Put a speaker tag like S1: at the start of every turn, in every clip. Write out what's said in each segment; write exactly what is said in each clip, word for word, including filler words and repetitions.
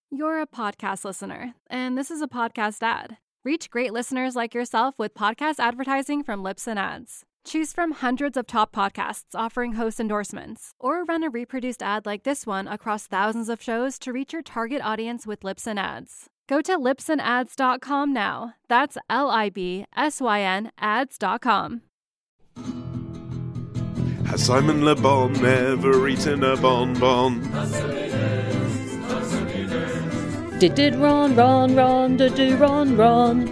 S1: You're a podcast listener, and this is a podcast ad. Reach great listeners like yourself with podcast advertising from Libsyn Ads. Choose from hundreds of top podcasts offering host endorsements, or run a reproduced ad like this one across thousands of shows to reach your target audience with Libsyn Ads. Go to libsyn ads dot com now. That's L I B S Y N ads dot com.
S2: Has Simon Le Bon ever eaten a bonbon?
S3: Did did Ron, Ron, Ron, did do Ron, Ron.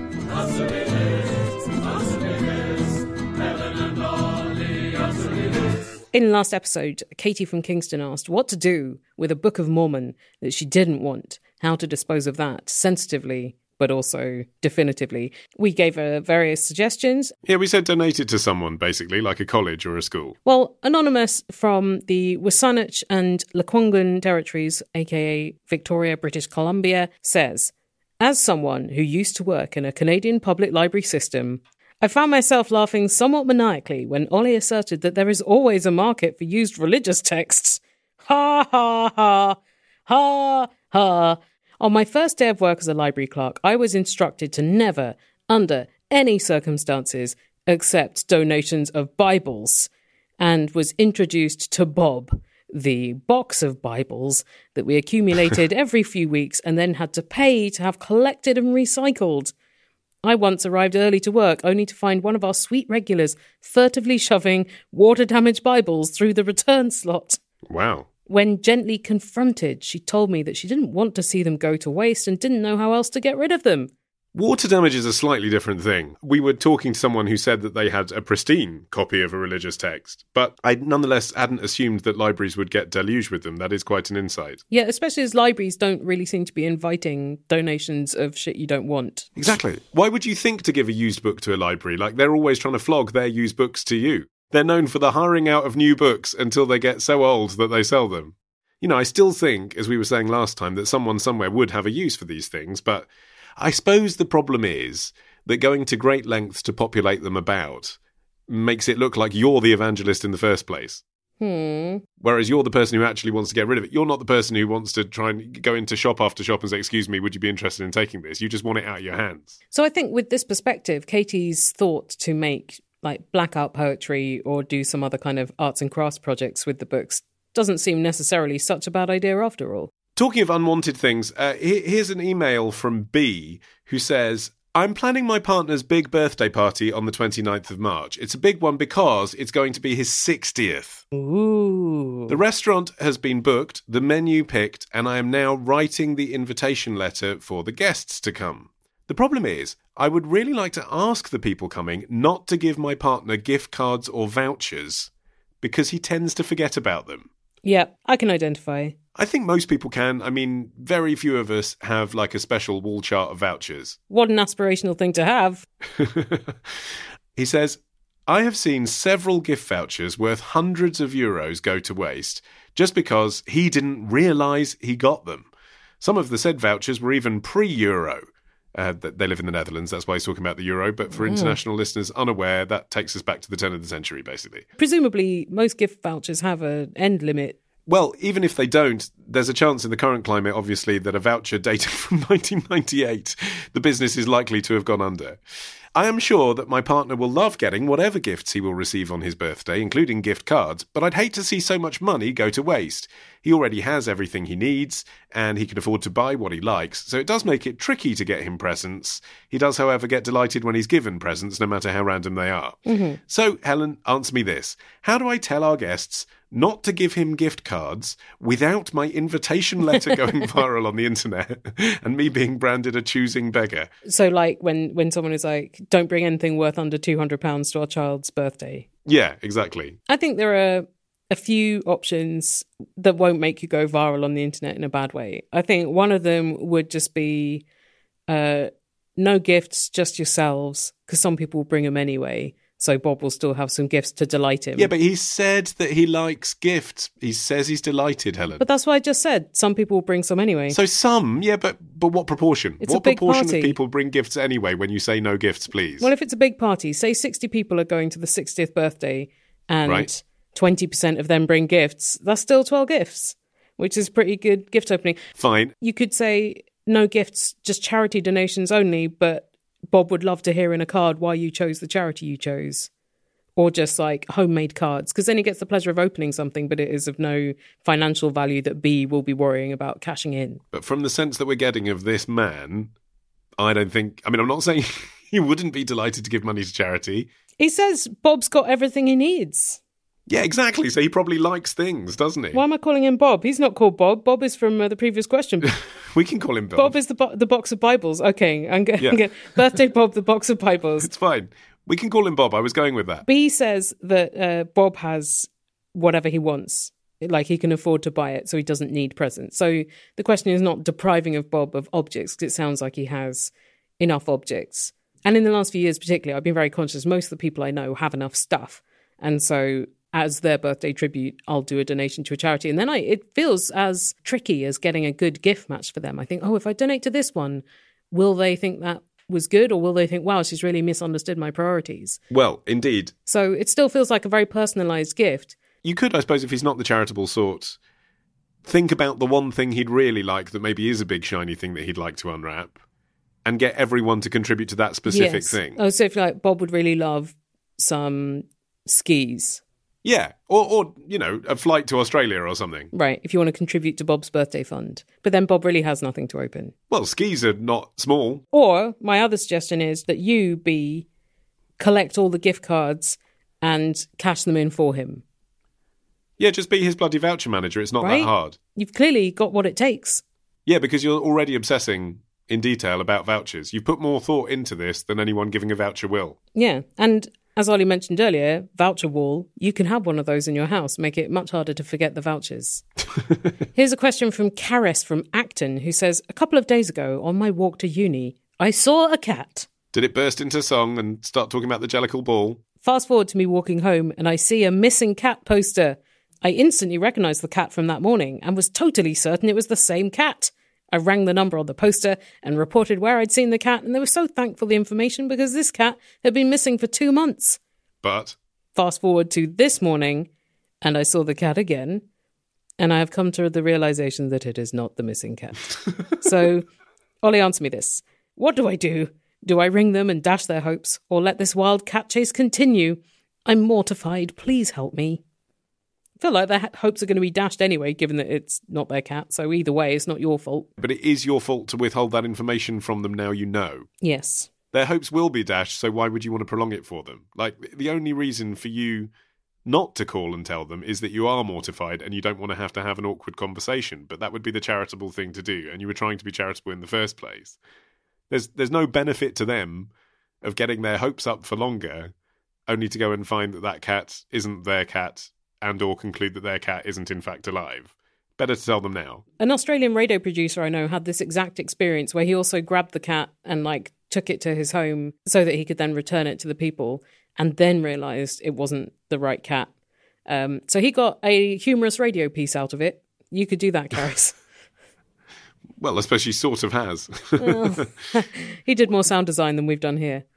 S3: In the last episode, Katie from Kingston asked what to do with a Book of Mormon that she didn't want, how to dispose of that sensitively, but also definitively. We gave her various suggestions.
S2: Yeah, we said donate it to someone, basically, like a college or a school.
S3: Well, Anonymous from the Wasanich and Lekwungen territories, aka Victoria, British Columbia, says, as someone who used to work in a Canadian public library system, I found myself laughing somewhat maniacally when Ollie asserted that there is always a market for used religious texts. Ha ha ha, ha ha. On my first day of work as a library clerk, I was instructed to never, under any circumstances, accept donations of Bibles, and was introduced to Bob, the box of Bibles that we accumulated every few weeks and then had to pay to have collected and recycled. I once arrived early to work only to find one of our sweet regulars furtively shoving water-damaged Bibles through the return slot.
S2: Wow.
S3: When gently confronted, she told me that she didn't want to see them go to waste and didn't know how else to get rid of them.
S2: Water damage is a slightly different thing. We were talking to someone who said that they had a pristine copy of a religious text, but I nonetheless hadn't assumed that libraries would get deluged with them. That is quite an insight.
S3: Yeah, especially as libraries don't really seem to be inviting donations of shit you don't want.
S2: Exactly. Why would you think to give a used book to a library? Like, they're always trying to flog their used books to you. They're known for the hiring out of new books until they get so old that they sell them. You know, I still think, as we were saying last time, that someone somewhere would have a use for these things, but I suppose the problem is that going to great lengths to populate them about makes it look like you're the evangelist in the first place.
S3: Hmm.
S2: Whereas you're the person who actually wants to get rid of it. You're not the person who wants to try and go into shop after shop and say, excuse me, would you be interested in taking this? You just want it out of your hands.
S3: So I think with this perspective, Katie's thought to make like blackout poetry or do some other kind of arts and crafts projects with the books doesn't seem necessarily such a bad idea after all.
S2: Talking of unwanted things, uh, here's an email from B who says, I'm planning my partner's big birthday party on the twenty-ninth of March. It's a big one because it's going to be his sixtieth.
S3: Ooh.
S2: The restaurant has been booked, the menu picked, and I am now writing the invitation letter for the guests to come. The problem is, I would really like to ask the people coming not to give my partner gift cards or vouchers because he tends to forget about them.
S3: Yeah, I can identify.
S2: I think most people can. I mean, very few of us have like a special wall chart of vouchers.
S3: What an aspirational thing to have.
S2: He says, I have seen several gift vouchers worth hundreds of euros go to waste just because he didn't realise he got them. Some of the said vouchers were even pre-euro. Uh, they live in the Netherlands, that's why he's talking about the euro. But for international mm. listeners unaware, that takes us back to the turn of the century, basically.
S3: Presumably, most gift vouchers have an end limit.
S2: Well, even if they don't, there's a chance in the current climate, obviously, that a voucher dated from nineteen ninety-eight, the business is likely to have gone under. I am sure that my partner will love getting whatever gifts he will receive on his birthday, including gift cards, but I'd hate to see so much money go to waste. He already has everything he needs, and he can afford to buy what he likes, so it does make it tricky to get him presents. He does, however, get delighted when he's given presents, no matter how random they are. Mm-hmm. So, Helen, answer me this. How do I tell our guests not to give him gift cards without my invitation letter going viral on the internet and me being branded a choosing beggar?
S3: So like when, when someone is like, don't bring anything worth under two hundred pounds to our child's birthday.
S2: Yeah, exactly.
S3: I think there are a few options that won't make you go viral on the internet in a bad way. I think one of them would just be uh, no gifts, just yourselves, because some people will bring them anyway. So Bob will still have some gifts to delight him.
S2: Yeah, but he said that he likes gifts. He says he's delighted, Helen.
S3: But that's what I just said. Some people will bring some anyway.
S2: So some, yeah, but but what proportion?
S3: It's
S2: what
S3: a big
S2: proportion
S3: party.
S2: of people bring gifts anyway when you say no gifts, please?
S3: Well, if it's a big party, say sixty people are going to the sixtieth birthday and
S2: right.
S3: twenty percent of them bring gifts, that's still twelve gifts. which is pretty good gift opening.
S2: Fine.
S3: You could say no gifts, just charity donations only, but Bob would love to hear in a card why you chose the charity you chose. Or just like homemade cards, because then he gets the pleasure of opening something, but it is of no financial value that B will be worrying about cashing in.
S2: But from the sense that we're getting of this man, I don't think... I mean, I'm not saying he wouldn't be delighted to give money to charity.
S3: He says Bob's got everything he needs.
S2: Yeah, exactly. So he probably likes things, doesn't he?
S3: Why am I calling him Bob? He's not called Bob. Bob is from uh, the previous question.
S2: We can call him Bob.
S3: Bob is the bo- the box of Bibles. Okay, I'm going
S2: Yeah.
S3: birthday Bob, the box of Bibles.
S2: It's fine. We can call him Bob. I was going with that.
S3: B says that uh, Bob has whatever he wants. Like, he can afford to buy it, so he doesn't need presents. So the question is not depriving of Bob of objects, because it sounds like he has enough objects. And in the last few years particularly, I've been very conscious most of the people I know have enough stuff. And so as their birthday tribute, I'll do a donation to a charity. And then I it feels as tricky as getting a good gift match for them. I think, oh, if I donate to this one, will they think that was good, or will they think, wow, she's really misunderstood my priorities?
S2: Well, indeed.
S3: So it still feels like a very personalised gift.
S2: You could, I suppose, if he's not the charitable sort, think about the one thing he'd really like that maybe is a big shiny thing that he'd like to unwrap, and get everyone to contribute to that specific
S3: Yes.
S2: thing.
S3: Oh, so if like Bob would really love some skis.
S2: Yeah, or, or, you know, a flight to Australia or something.
S3: Right, if you want to contribute to Bob's birthday fund. But then Bob really has nothing to open.
S2: Well, skis are not small.
S3: Or my other suggestion is that you, B, collect all the gift cards and cash them in for him.
S2: Yeah, just be his bloody voucher manager. It's not
S3: Right?
S2: that hard.
S3: You've clearly got what it takes.
S2: Yeah, because you're already obsessing in detail about vouchers. You've put more thought into this than anyone giving a voucher will.
S3: Yeah, and as Ollie mentioned earlier, voucher wall, you can have one of those in your house, make it much harder to forget the vouchers. Here's a question from Karis from Acton, who says, a couple of days ago on my walk to uni, I saw a cat.
S2: Did it burst into song and start talking about the Jellicle Ball?
S3: Fast forward to me walking home and I see a missing cat poster. I instantly recognised the cat from that morning and was totally certain it was the same cat. I rang the number on the poster and reported where I'd seen the cat, and they were so thankful for the information because this cat had been missing for two months.
S2: But
S3: Fast forward to this morning, and I saw the cat again, and I have come to the realisation that it is not the missing cat. So, Ollie, answer me this. What do I do? Do I ring them and dash their hopes, or let this wild cat chase continue? I'm mortified. Please help me. I feel like their ha- hopes are going to be dashed anyway, given that it's not their cat. So either way, it's not your fault.
S2: but it is your fault to withhold that information from them now you know.
S3: Yes.
S2: Their hopes will be dashed, so why would you want to prolong it for them? Like, the only reason for you not to call and tell them is that you are mortified and you don't want to have to have an awkward conversation. But that would be the charitable thing to do, and you were trying to be charitable in the first place. There's there's no benefit to them of getting their hopes up for longer, only to go and find that that cat isn't their cat, and or conclude that their cat isn't in fact alive. Better to tell them now.
S3: An Australian radio producer I know had this exact experience where he also grabbed the cat and like took it to his home so that he could then return it to the people, and then realised it wasn't the right cat. Um, so he got a humorous radio piece out of it. You could do that, Karis.
S2: Well, I suppose she sort of has.
S3: Well, he did more sound design than we've done here.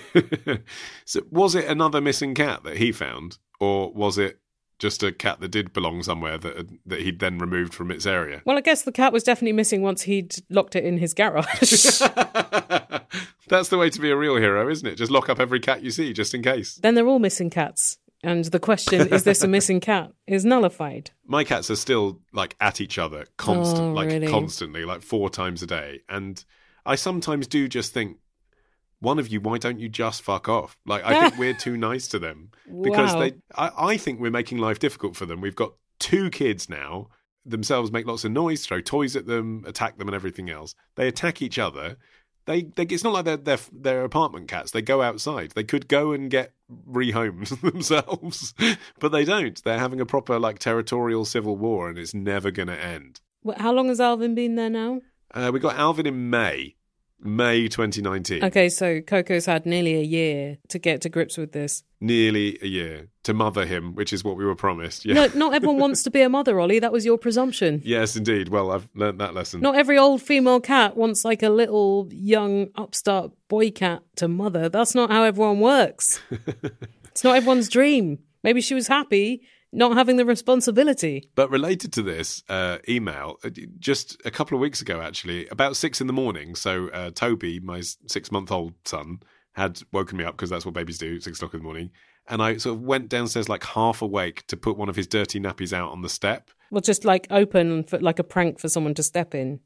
S2: So was it another missing cat that he found, or was it just a cat that did belong somewhere that that he'd then removed from its area?
S3: Well, I guess the cat was definitely missing once he'd locked it in his garage.
S2: That's the way to be a real hero, isn't it? Just lock up every cat you see, just in case.
S3: Then they're all missing cats. And the question, is this a missing cat, is nullified.
S2: My cats are still, like, at each other constant,
S3: Oh,
S2: like,
S3: really?
S2: constantly, like, four times a day. And I sometimes do just think, one of you, why don't you just fuck off? Like, I think we're too nice to them. Because
S3: Wow.
S2: they, I, I think we're making life difficult for them. We've got two kids now, themselves make lots of noise, throw toys at them, attack them and everything else. They attack each other. They, they it's not like they're, they're, they're apartment cats. They go outside. They could go and get rehomed themselves, but they don't. They're having a proper, like, territorial civil war, and it's never going to end.
S3: Well, how long has Alvin been there now?
S2: Uh, we got Alvin in May. May twenty nineteen.
S3: Okay, so Coco's had nearly a year to get to grips with this.
S2: Nearly a year to mother him, which is what we were promised. Yeah.
S3: No, not everyone wants to be a mother, Ollie. That was your presumption.
S2: Yes, indeed. Well, I've learnt that lesson.
S3: Not every old female cat wants like a little young upstart boy cat to mother. That's not how everyone works. It's not everyone's dream. Maybe she was happy not having the responsibility.
S2: But related to this uh, email, just a couple of weeks ago, actually, about six in the morning, so uh, Toby, my six-month-old son, had woken me up, because that's what babies do, six o'clock in the morning, and I sort of went downstairs like half awake to put one of his dirty nappies out on the step.
S3: Well, just like open, for, like a prank for someone to step in.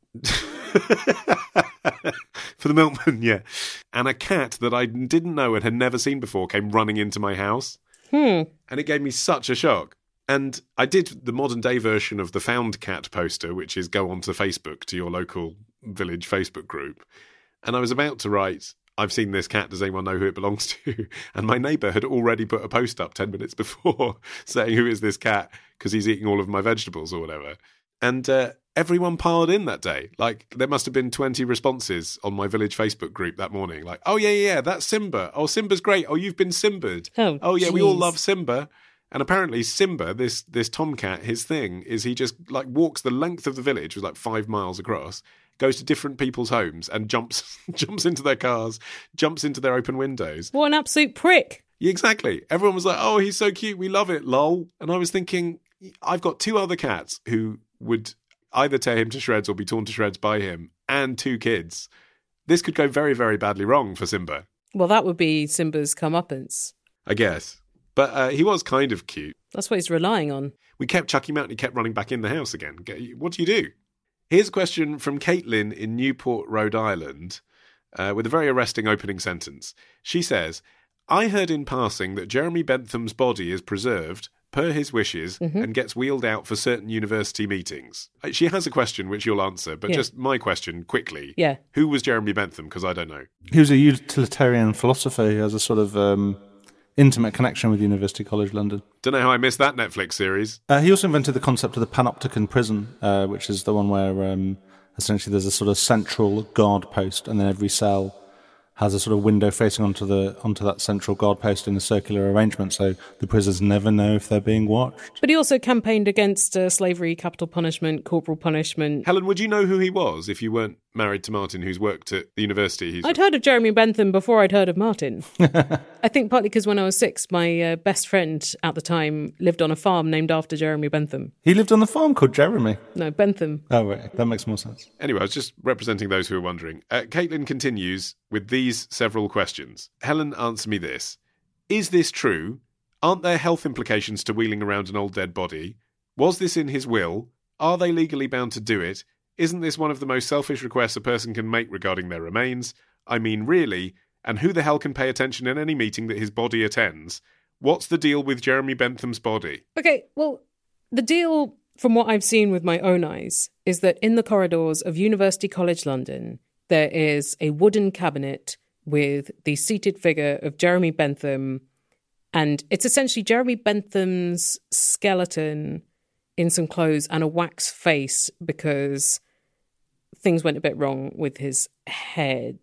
S2: For the milkman, yeah. And a cat that I didn't know and had never seen before came running into my house.
S3: Hmm.
S2: And it gave me such a shock. And I did the modern day version of the found cat poster, which is go onto Facebook to your local village Facebook group. And I was about to write, I've seen this cat, does anyone know who it belongs to? And my neighbour had already put a post up ten minutes before saying, who is this cat? Because he's eating all of my vegetables or whatever. And uh, everyone piled in that day. Like, there must have been twenty responses on my village Facebook group that morning. Like, oh, yeah, yeah, yeah, that's Simba. Oh, Simba's great. Oh, you've been Simba'd.
S3: Oh,
S2: oh yeah,
S3: geez.
S2: we all love Simba. And apparently Simba, this this tomcat, his thing is he just, like, walks the length of the village, which was like five miles across, goes to different people's homes and jumps jumps into their cars, jumps into their open windows.
S3: What an absolute prick.
S2: Yeah, exactly. Everyone was like, oh, he's so cute, we love it, lol. And I was thinking, I've got two other cats who would either tear him to shreds or be torn to shreds by him, and two kids. This could go very, very badly wrong for Simba.
S3: Well, that would be Simba's comeuppance.
S2: I guess. But uh, he was kind of cute.
S3: That's what he's relying on.
S2: We kept chucking him out and he kept running back in the house again. What do you do? Here's a question from Caitlin in Newport, Rhode Island, uh, with a very arresting opening sentence. She says, I heard in passing that Jeremy Bentham's body is preserved per his wishes, mm-hmm. and gets wheeled out for certain university meetings. She has a question which you'll answer, but yeah. just my question, quickly.
S3: Yeah.
S2: Who was Jeremy Bentham? Because I don't know.
S4: He was a utilitarian philosopher who has a sort of um, intimate connection with University College London.
S2: Don't know how I missed that Netflix series.
S4: Uh, he also invented the concept of the panopticon prison, uh, which is the one where um, essentially there's a sort of central guard post, and then every cell has a sort of window facing onto the onto that central guard post in a circular arrangement, so the prisoners never know if they're being watched.
S3: But he also campaigned against uh, slavery, capital punishment, corporal punishment.
S2: Helen, would you know who he was if you weren't married to Martin, who's worked at the university? He's...
S3: I'd heard of Jeremy Bentham before I'd heard of Martin. I think partly because when I was six, my uh, best friend at the time lived on a farm named after Jeremy Bentham.
S4: He lived on a farm called Jeremy?
S3: No, Bentham.
S4: Oh, right. That makes more sense.
S2: Anyway, I was just representing those who are wondering. Uh, Caitlin continues with these several questions. Helen, answer me this. Is this true? Aren't there health implications to wheeling around an old dead body? Was this in his will? Are they legally bound to do it? Isn't this one of the most selfish requests a person can make regarding their remains? I mean, really? And who the hell can pay attention in any meeting that his body attends? What's the deal with Jeremy Bentham's body?
S3: Okay, well, the deal, from what I've seen with my own eyes, is that in the corridors of University College London, there is a wooden cabinet with the seated figure of Jeremy Bentham, and it's essentially Jeremy Bentham's skeleton in some clothes and a wax face because things went a bit wrong with his head.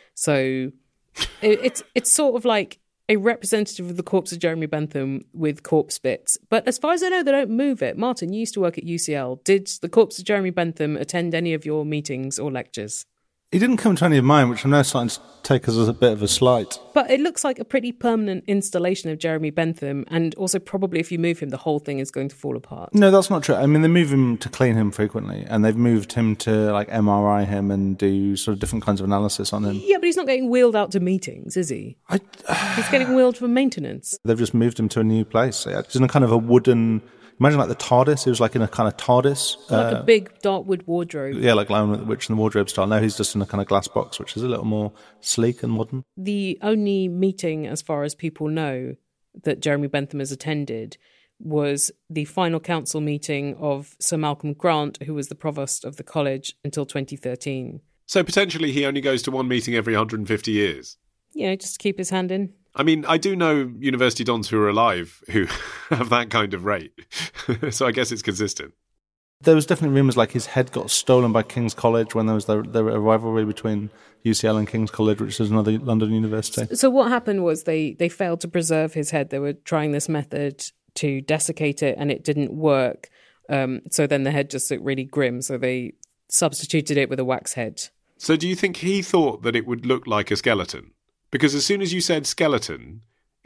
S3: So it, it's it's sort of like a representative of the corpse of Jeremy Bentham with corpse bits. But as far as I know, they don't move it. Martin, you used to work at U C L. Did the corpse of Jeremy Bentham attend any of your meetings or lectures?
S4: He didn't come to any of mine, which I'm now starting to take as a bit of a slight.
S3: But it looks like a pretty permanent installation of Jeremy Bentham, and also probably if you move him, the whole thing is going to fall apart.
S4: No, that's not true. I mean, they move him to clean him frequently, and they've moved him to like M R I him and do sort of different kinds of analysis on him.
S3: Yeah, but he's not getting wheeled out to meetings, is he? I, uh, he's getting wheeled for maintenance.
S4: They've just moved him to a new place. He's in a kind of a wooden... Imagine like the TARDIS. He was like in a kind of TARDIS.
S3: Like
S4: uh,
S3: a big dark wood wardrobe.
S4: Yeah, like Lion with the Witch in the Wardrobe style. Now he's just in a kind of glass box, which is a little more sleek and modern.
S3: The only meeting, as far as people know, that Jeremy Bentham has attended was the final council meeting of Sir Malcolm Grant, who was the provost of the college until twenty thirteen.
S2: So potentially he only goes to one meeting every one hundred fifty years?
S3: Yeah, just to keep his hand in.
S2: I mean, I do know university dons who are alive who have that kind of rate. So I guess it's consistent.
S4: There was definitely rumours like his head got stolen by King's College when there was the, the rivalry between U C L and King's College, which is another London university.
S3: So what happened was they, they failed to preserve his head. They were trying this method to desiccate it and it didn't work. Um, so then the head just looked really grim. So they substituted it with a wax head.
S2: So do you think he thought that it would look like a skeleton? Because as soon as you said skeleton,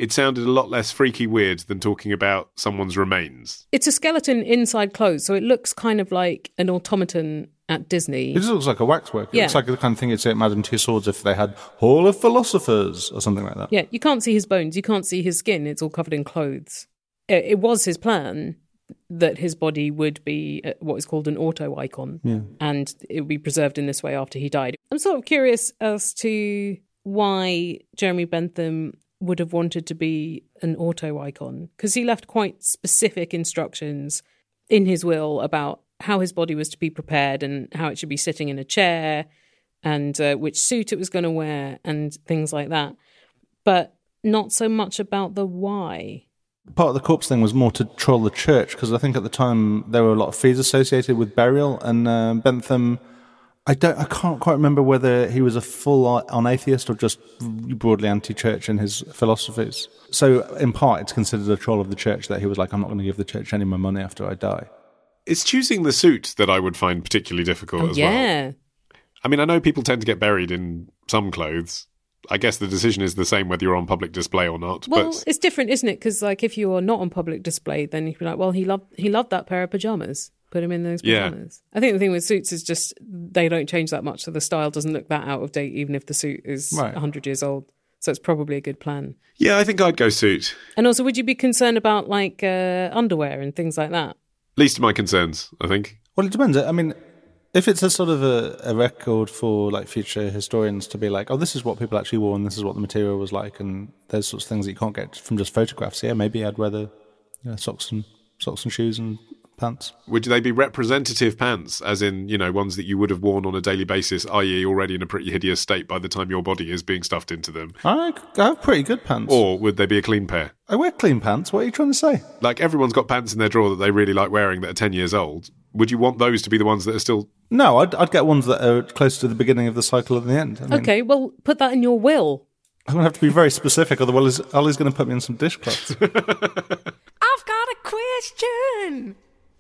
S2: it sounded a lot less freaky weird than talking about someone's remains.
S3: It's a skeleton inside clothes, so it looks kind of like an automaton at Disney.
S4: It just looks like a waxwork. It
S3: Yeah.
S4: looks like the kind of thing you'd say at Madame Tussauds if they had Hall of Philosophers or something like that.
S3: Yeah, you can't see his bones, you can't see his skin, it's all covered in clothes. It, it was his plan that his body would be uh, what is called an auto-icon,
S4: Yeah.
S3: and it would be preserved in this way after he died. I'm sort of curious as to why Jeremy Bentham would have wanted to be an auto-icon, because he left quite specific instructions in his will about how his body was to be prepared and how it should be sitting in a chair and uh, which suit it was going to wear and things like that. But not so much about the why.
S4: Part of the corpse thing was more to troll the church, because I think at the time there were a lot of fees associated with burial, and uh, Bentham, I don't, I can't quite remember whether he was a full-on atheist or just broadly anti-church in his philosophies. So in part it's considered a troll of the church that he was like, I'm not going to give the church any more money after I die.
S2: It's choosing the suit that I would find particularly difficult
S3: Oh,
S2: as
S3: yeah.
S2: well. I mean, I know people tend to get buried in some clothes. I guess the decision is the same whether you're on public display or not.
S3: Well,
S2: but
S3: it's different, isn't it? Because like, if you are not on public display, then you can be like, well, he loved he loved that pair of pajamas. Put him in those
S2: Yeah.
S3: pajamas. I think the thing with suits is just they don't change that much, so the style doesn't look that out of date, even if the suit is
S4: Right.
S3: one hundred years old. So it's probably a good plan.
S2: yeah, I think I'd go suit.
S3: And also, would you be concerned about like uh, underwear and things like that?
S2: Least of my concerns, I think.
S4: Well, it depends. I mean, if it's a sort of a, a record for like future historians to be like, oh, this is what people actually wore and this is what the material was like, and there's sorts of things that you can't get from just photographs. Yeah, maybe I'd wear the you know, socks and socks and shoes and pants.
S2: Would they be representative pants, as in, you know, ones that you would have worn on a daily basis, that is already in a pretty hideous state by the time your body is being stuffed into them?
S4: I, I have pretty good pants.
S2: Or would they be a clean pair?
S4: I wear clean pants. What are you trying to say?
S2: Like, everyone's got pants in their drawer that they really like wearing that are ten years old. Would you want those to be the ones that are still...
S4: No, I'd, I'd get ones that are close to the beginning of the cycle and the end. I mean,
S3: Okay, well, put that in your will.
S4: I'm going to have to be very specific, otherwise Ollie's going to put me in some dishcloths.
S5: I've got a question.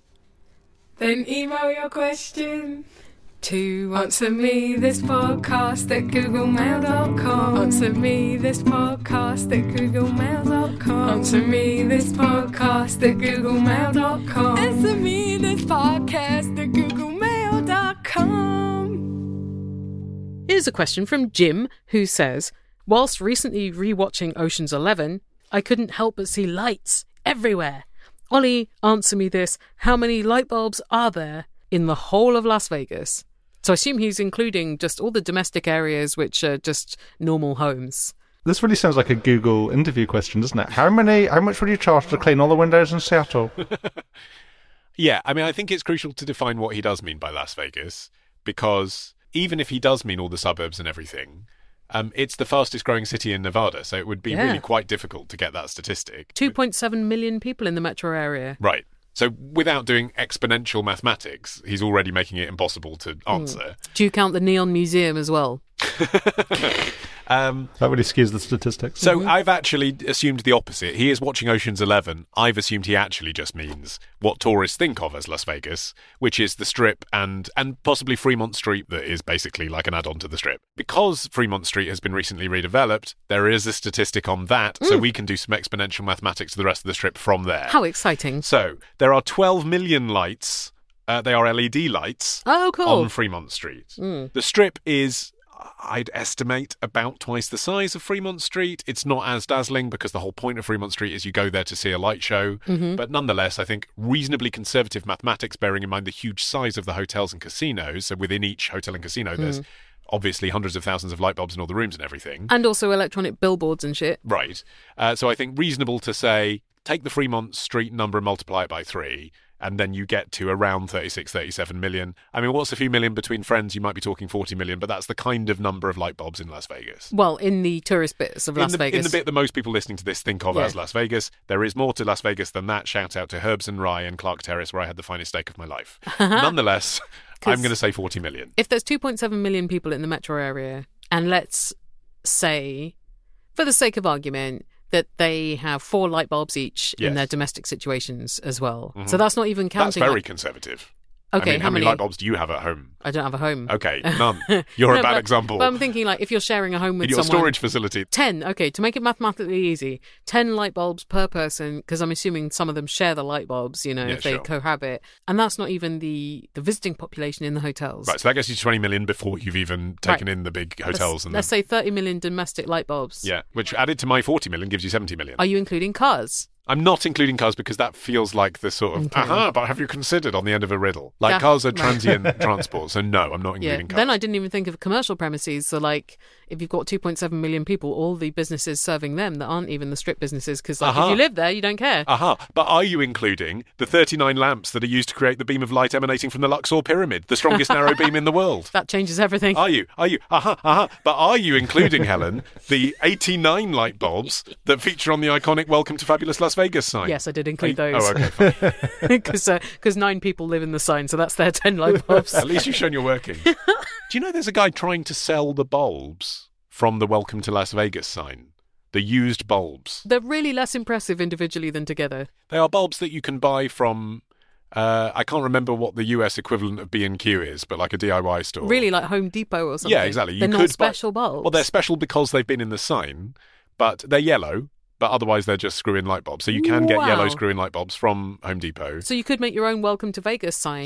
S5: Then email your question to answer me this podcast at googlemail dot com. Answer me this podcast at googlemail dot com. Answer me this podcast at googlemail dot com. Answer me this podcast at googlemail dot com.
S3: Here's a question from Jim, who says, whilst recently rewatching Ocean's Eleven, I couldn't help but see lights everywhere. Ollie, answer me this. How many light bulbs are there in the whole of Las Vegas? So I assume he's including just all the domestic areas, which are just normal homes.
S4: This really sounds like a Google interview question, doesn't it? How many? How much would you charge to clean all the windows in Seattle?
S2: Yeah, I mean, I think it's crucial to define what he does mean by Las Vegas, because even if he does mean all the suburbs and everything, um, it's the fastest growing city in Nevada, so it would be
S3: Yeah.
S2: really quite difficult to get that statistic.
S3: two point seven million people in the metro area.
S2: Right. So without doing exponential mathematics, he's already making it impossible to answer.
S3: Do you count the Neon Museum as well?
S2: Um,
S4: That really skews the statistics.
S2: so I've actually assumed the opposite. He is watching Ocean's Eleven. I've assumed he actually just means what tourists think of as Las Vegas, which is the Strip and and possibly Fremont Street, that is basically like an add-on to the Strip. Because Fremont Street has been recently redeveloped, there is a statistic on that, so we can do some exponential mathematics to the rest of the Strip from there.
S3: How exciting.
S2: So there are twelve million lights. Uh, they are L E D lights
S3: Oh, cool.
S2: on Fremont Street. The Strip is, I'd estimate, about twice the size of Fremont Street. It's not as dazzling because the whole point of Fremont Street is you go there to see a light show. But nonetheless, I think reasonably conservative mathematics, bearing in mind the huge size of the hotels and casinos. So within each hotel and casino, there's obviously hundreds of thousands of light bulbs in all the rooms and everything.
S3: And also electronic billboards and shit.
S2: Right. Uh, so I think reasonable to say, take the Fremont Street number and multiply it by three, and then you get to around thirty-six, thirty-seven million. I mean, what's a few million between friends? You might be talking forty million, but that's the kind of number of light bulbs in Las Vegas.
S3: Well, in the tourist bits of
S2: In
S3: Las
S2: the,
S3: Vegas.
S2: in the bit that most people listening to this think of
S3: Yeah.
S2: as Las Vegas, there is more to Las Vegas than that. Shout out to Herbs and Rye and Clark Terrace, where I had the finest steak of my life. Nonetheless, I'm going to say forty million.
S3: If there's two point seven million people in the metro area, and let's say, for the sake of argument, that they have four light bulbs each
S2: Yes.
S3: in their domestic situations as well. So that's not even
S2: That's
S3: counting.
S2: very
S3: like-
S2: conservative.
S3: Okay,
S2: I mean,
S3: how
S2: how many
S3: many?
S2: light bulbs do you have at home?
S3: I don't have a home.
S2: Okay, none. You're
S3: No,
S2: a bad
S3: but-
S2: example.
S3: But I'm thinking, like, if you're sharing a home with
S2: In your
S3: someone...
S2: storage facility.
S3: ten, okay, to make it mathematically easy, ten light bulbs per person, because I'm assuming some of them share the light bulbs, you know,
S2: Yeah,
S3: if they
S2: sure.
S3: cohabit. And that's not even the, the visiting population in the hotels.
S2: Right, so that gets you to twenty million before you've even taken in the big hotels.
S3: Let's,
S2: and
S3: let's
S2: the,
S3: say thirty million domestic light bulbs.
S2: Yeah, which added to my forty million gives you seventy million.
S3: Are you including cars?
S2: I'm not including cars because that feels like the sort of,
S3: Okay.
S2: aha, but have you considered on the end of a riddle? Like
S3: Yeah.
S2: cars are
S3: Right.
S2: transient transport, so no, I'm not
S3: Yeah.
S2: including cars.
S3: Then I didn't even think of commercial premises. So, like, if you've got two point seven million people, all the businesses serving them that aren't even the strip businesses, because, like,
S2: Aha.
S3: if you live there, you don't care.
S2: Aha, but are you including the thirty-nine lamps that are used to create the beam of light emanating from the Luxor Pyramid, the strongest narrow beam in the world?
S3: That changes everything.
S2: Are you? Are you? Aha, aha. But are you including, Helen, the eighty-nine light bulbs that feature on the iconic Welcome to Fabulous Las Vegas sign?
S3: Yes, I did include
S2: Are you-
S3: those.
S2: Oh, okay, fine.
S3: Because uh, nine people live in the sign, so that's their ten light bulbs.
S2: At least you've shown you're working. Do you know there's a guy trying to sell the bulbs from the Welcome to Las Vegas sign? The used bulbs.
S3: They're really less impressive individually than together.
S2: They are bulbs that you can buy from... Uh, I can't remember what the U S equivalent of B and Q is, but like a D I Y store.
S3: Really, like Home Depot or something.
S2: Yeah, exactly. You
S3: They're
S2: could
S3: not
S2: buy-
S3: special bulbs.
S2: Well, they're special because they've been in the sign, but they're yellow. But otherwise, they're just screw-in light bulbs. So you can get
S3: Wow.
S2: yellow screw-in light bulbs from Home Depot.
S3: So you could make your own Welcome to Vegas sign,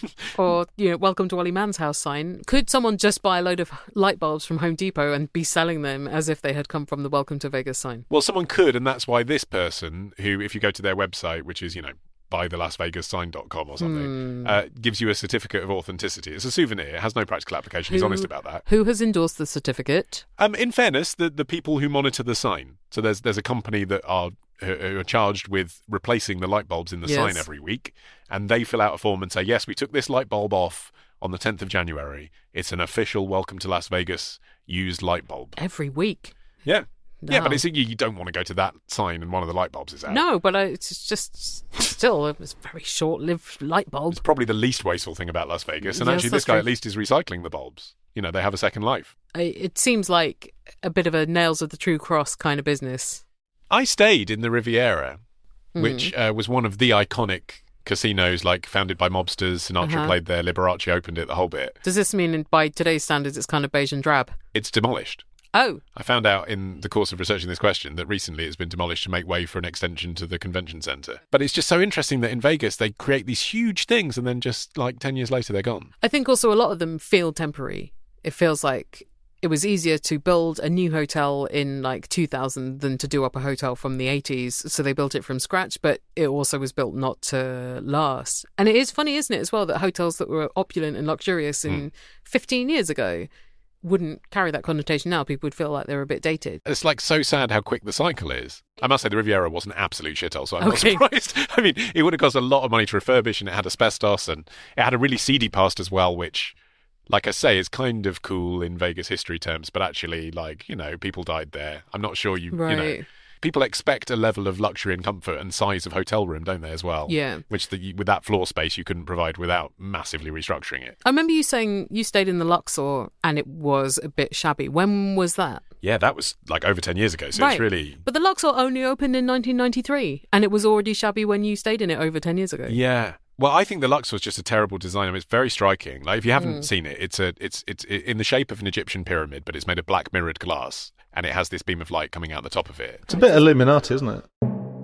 S3: or, you know, Welcome to Ollie Mann's house sign. Could someone just buy a load of light bulbs from Home Depot and be selling them as if they had come from the Welcome to Vegas sign?
S2: Well, someone could, and that's why this person, who, if you go to their website, which is, you know, buy the las vegas sign dot com or something,
S3: Hmm.
S2: uh, gives you a certificate of authenticity. It's a souvenir. It has no practical application. He's
S3: Who-
S2: honest about that.
S3: Who has endorsed the certificate?
S2: Um, in fairness, the, the people who monitor the sign, so there's there's a company that are who are charged with replacing the light bulbs in the
S3: Yes.
S2: sign every week, and they fill out a form and say, yes, we took this light bulb off on the tenth of January. It's an official Welcome to Las Vegas used light bulb.
S3: Every week.
S2: Yeah. Yeah,
S3: No.
S2: but it's, you, you don't want to go to that sign and one of the light bulbs is out.
S3: No, but uh, it's just still a very short-lived light bulb.
S2: It's probably the least wasteful thing about Las Vegas. And
S3: Yes,
S2: actually,
S3: that's
S2: this guy
S3: true.
S2: at least is recycling the bulbs. You know, they have a second life.
S3: I- It seems like a bit of a nails of the true cross kind of business.
S2: I stayed in the Riviera,
S3: Hmm.
S2: which uh, was one of the iconic casinos, like founded by mobsters. Sinatra
S3: Uh-huh.
S2: played there, Liberace opened it, the whole bit.
S3: Does this mean, by today's standards, it's kind of beige and drab?
S2: It's demolished.
S3: Oh,
S2: I found out in the course of researching this question that recently it's been demolished to make way for an extension to the convention centre. But it's just so interesting that in Vegas they create these huge things and then just like ten years later they're gone.
S3: I think also a lot of them feel temporary. It feels like it was easier to build a new hotel in like two thousand than to do up a hotel from the eighties. So they built it from scratch, but it also was built not to last. And it is funny, isn't it, as well, that hotels that were opulent and luxurious in
S2: Mm.
S3: fifteen years ago wouldn't carry that connotation now. People would feel like they were a bit dated.
S2: It's like so sad how quick the cycle is. I must say the Riviera was an absolute shithole, so I'm
S3: Okay.
S2: not surprised. I mean, it would have cost a lot of money to refurbish and it had asbestos and it had a really seedy past as well, which, like I say, is kind of cool in Vegas history terms, but actually, like, you know, people died there. I'm not sure you, you know,
S3: Right.
S2: people expect a level of luxury and comfort and size of hotel room, don't they, as well?
S3: Yeah.
S2: Which the, with that floor space you couldn't provide without massively restructuring it.
S3: I remember you saying you stayed in the Luxor and it was a bit shabby. When was that?
S2: Yeah, that was like over ten years ago, so
S3: Right.
S2: it's really...
S3: But the Luxor only opened in nineteen ninety-three, and it was already shabby when you stayed in it over ten years ago.
S2: Yeah. Well, I think the Luxor was just a terrible design. I mean, it's very striking. Like, if you haven't
S3: Mm.
S2: seen it, it's a it's it's in the shape of an Egyptian pyramid, but it's made of black mirrored glass, and it has this beam of light coming out the top of it.
S4: It's a bit Illuminati, isn't it?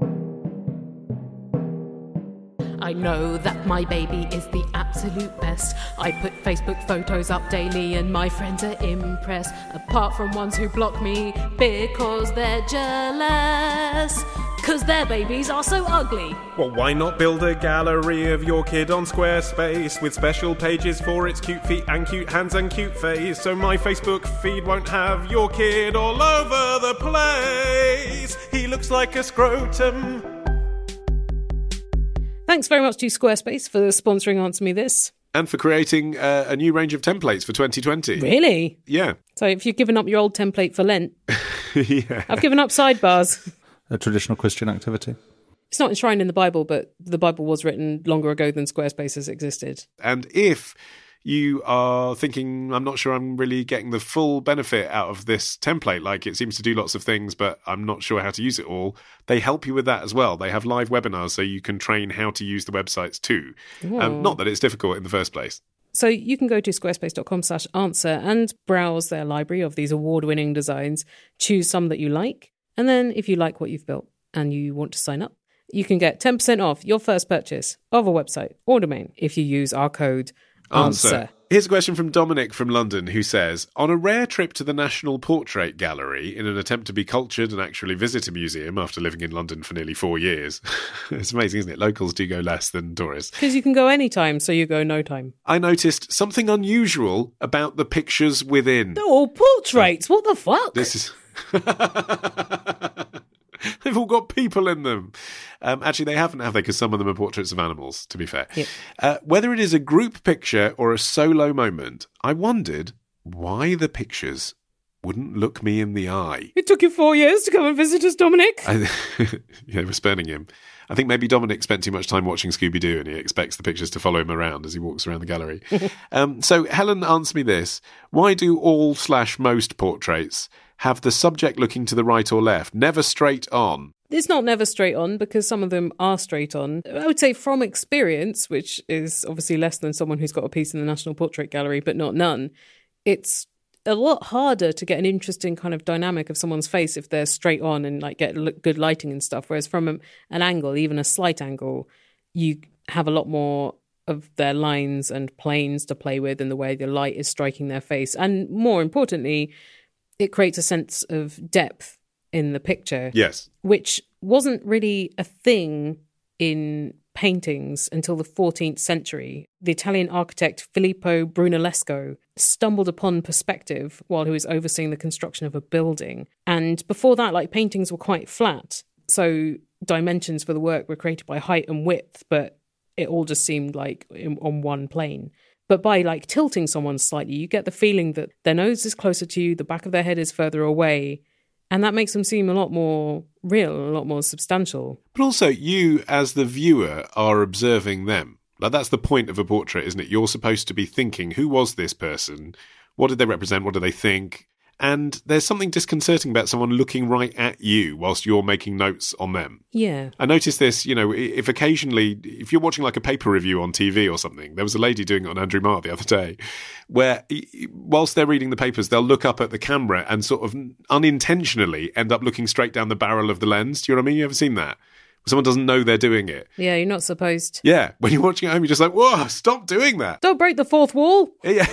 S5: I know that my baby is the absolute best. I put Facebook photos up daily and my friends are impressed. Apart from ones who block me because they're jealous. Cause their babies are so ugly.
S6: Well, why not build a gallery of your kid on Squarespace with special pages for its cute feet and cute hands and cute face, so my Facebook feed won't have your kid all over the place. He looks like a scrotum.
S3: Thanks very much to Squarespace for sponsoring Answer Me This.
S2: And for creating uh, a new range of templates for twenty twenty.
S3: Really?
S2: Yeah.
S3: So if you've given up your old template for Lent,
S2: Yeah.
S3: I've given up sidebars.
S4: A traditional Christian activity.
S3: It's not enshrined in the Bible, but the Bible was written longer ago than Squarespace has existed.
S2: And if you are thinking, I'm not sure I'm really getting the full benefit out of this template, like it seems to do lots of things, but I'm not sure how to use it all, they help you with that as well. They have live webinars so you can train how to use the websites too. Um, not that it's difficult in the first place.
S3: So you can go to squarespace.com slash answer and browse their library of these award-winning designs, choose some that you like, and then if you like what you've built and you want to sign up, you can get ten percent off your first purchase of a website or domain if you use our code ANSWER.
S2: Answer. Here's a question from Dominic from London, who says, on a rare trip to the National Portrait Gallery in an attempt to be cultured and actually visit a museum after living in London for nearly four years. It's amazing, isn't it? Locals do go less than tourists.
S3: Because you can go anytime, so you go no time.
S2: I noticed something unusual about the pictures within.
S3: They're all portraits. What the fuck?
S2: This is... They've all got people in them. Um, actually, they haven't, have they? Because some of them are portraits of animals, to be fair.
S3: Yep.
S2: Uh, whether it is a group picture or a solo moment, I wondered why the pictures wouldn't look me in the eye.
S3: It took you four years to come and visit us, Dominic.
S2: I, yeah, they were spurning him. I think maybe Dominic spent too much time watching Scooby-Doo and he expects the pictures to follow him around as he walks around the gallery. um, so, Helen, answer me this. Why do all slash most portraits have the subject looking to the right or left, never straight on?
S3: It's not never straight on because some of them are straight on. I would say from experience, which is obviously less than someone who's got a piece in the National Portrait Gallery, but not none, it's a lot harder to get an interesting kind of dynamic of someone's face if they're straight on and like get good lighting and stuff. Whereas from a, an angle, even a slight angle, you have a lot more of their lines and planes to play with and the way the light is striking their face. And more importantly, it creates a sense of depth in the picture.
S2: Yes.
S3: Which wasn't really a thing in paintings until the fourteenth century. The Italian architect Filippo Brunellesco stumbled upon perspective while he was overseeing the construction of a building. And before that, like, paintings were quite flat. So dimensions for the work were created by height and width, but it all just seemed like in, on one plane. But by like tilting someone slightly, you get the feeling that their nose is closer to you, the back of their head is further away, and that makes them seem a lot more real, a lot more substantial.
S2: But also, you as the viewer are observing them. Like, that's the point of a portrait, isn't it? You're supposed to be thinking, who was this person? What did they represent? What do they think? And there's something disconcerting about someone looking right at you whilst you're making notes on them.
S3: Yeah.
S2: I noticed this, you know, if occasionally, if you're watching like a paper review on T V or something, there was a lady doing it on Andrew Marr the other day, where whilst they're reading the papers, they'll look up at the camera and sort of unintentionally end up looking straight down the barrel of the lens. Do you know what I mean? You ever seen that? Someone doesn't know they're doing it.
S3: Yeah, you're not supposed.
S2: Yeah, when you're watching at home, you're just like, whoa, stop doing that.
S3: Don't break the fourth wall.
S2: Yeah.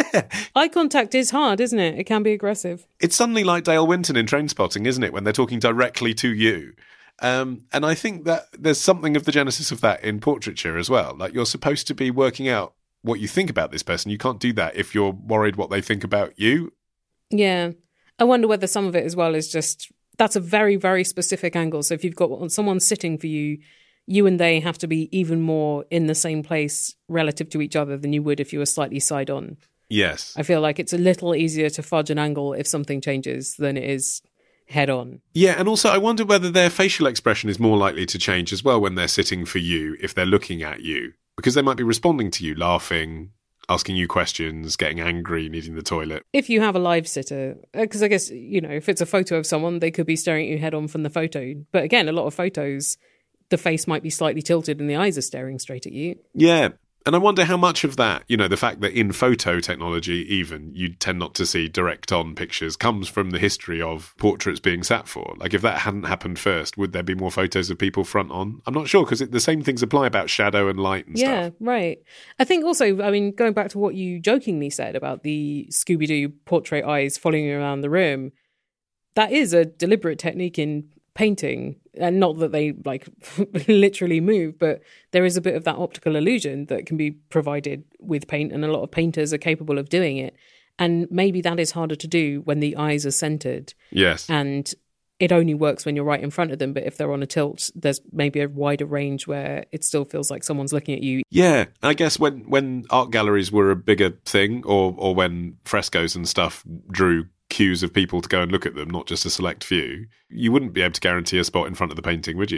S3: Eye contact is hard, isn't it? It can be aggressive.
S2: It's suddenly like Dale Winton in Trainspotting, isn't it, when they're talking directly to you. Um, and I think that there's something of the genesis of that in portraiture as well. Like, you're supposed to be working out what you think about this person. You can't do that if you're worried what they think about you.
S3: Yeah. I wonder whether some of it as well is just... That's a very, very specific angle. So if you've got someone sitting for you, you and they have to be even more in the same place relative to each other than you would if you were slightly side on.
S2: Yes.
S3: I feel like it's a little easier to fudge an angle if something changes than it is head on.
S2: Yeah, and also I wonder whether their facial expression is more likely to change as well when they're sitting for you, if they're looking at you, because they might be responding to you, laughing, asking you questions, getting angry, needing the toilet.
S3: If you have a live sitter, because I guess, you know, if it's a photo of someone, they could be staring at you head on from the photo. But again, a lot of photos, the face might be slightly tilted and the eyes are staring straight at you.
S2: Yeah. And I wonder how much of that, you know, the fact that in photo technology even, you tend not to see direct-on pictures comes from the history of portraits being sat for. Like, if that hadn't happened first, would there be more photos of people front-on? I'm not sure, because the same things apply about shadow and light and
S3: yeah,
S2: stuff.
S3: Yeah, right. I think also, I mean, going back to what you jokingly said about the Scooby-Doo portrait eyes following you around the room, that is a deliberate technique in painting, and not that they like literally move, but there is a bit of that optical illusion that can be provided with paint, and a lot of painters are capable of doing it. And maybe that is harder to do when the eyes are centered.
S2: Yes.
S3: And it only works when you're right in front of them, but if they're on a tilt, there's maybe a wider range where it still feels like someone's looking at you.
S2: Yeah, I guess when, when art galleries were a bigger thing, or or when frescoes and stuff drew queues of people to go and look at them, not just a select few, you wouldn't be able to guarantee a spot in front of the painting, would you?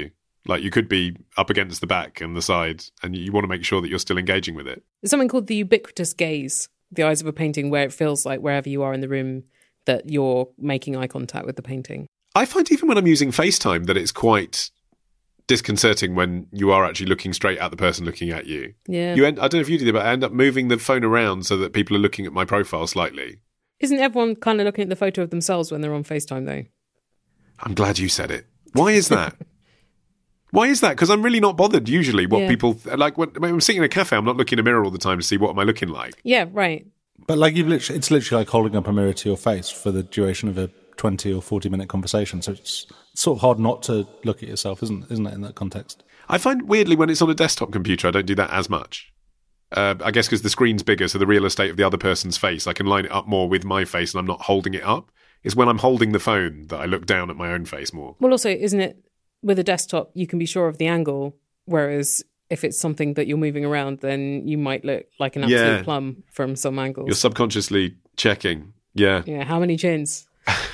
S2: Like, you could be up against the back and the side, and you want to make sure that you're still engaging with it.
S3: There's something called the ubiquitous gaze, the eyes of a painting, where it feels like wherever you are in the room that you're making eye contact with the painting.
S2: I find even when I'm using FaceTime that it's quite disconcerting when you are actually looking straight at the person looking at you.
S3: Yeah.
S2: You end, I don't know if you did it, but I end up moving the phone around so that people are looking at my profile slightly.
S3: Isn't everyone kind of looking at the photo of themselves when they're on FaceTime, though?
S2: I'm glad you said it. Why is that? Why is that? Because I'm really not bothered usually what
S3: Yeah.
S2: people... Like, when, when I'm sitting in a cafe, I'm not looking in a mirror all the time to see what am I looking like.
S3: Yeah, right.
S4: But like you've literally, it's literally like holding up a mirror to your face for the duration of a twenty or forty minute conversation. So it's, it's sort of hard not to look at yourself, isn't isn't it, in that context?
S2: I find weirdly when it's on a desktop computer, I don't do that as much. Uh, I guess because the screen's bigger, so the real estate of the other person's face, I can line it up more with my face and I'm not holding it up. It's when I'm holding the phone that I look down at my own face more.
S3: Well, also, isn't it, with a desktop, you can be sure of the angle, whereas if it's something that you're moving around, then you might look like an absolute
S2: Yeah.
S3: plum from some angles.
S2: You're subconsciously checking. Yeah.
S3: Yeah, how many chins?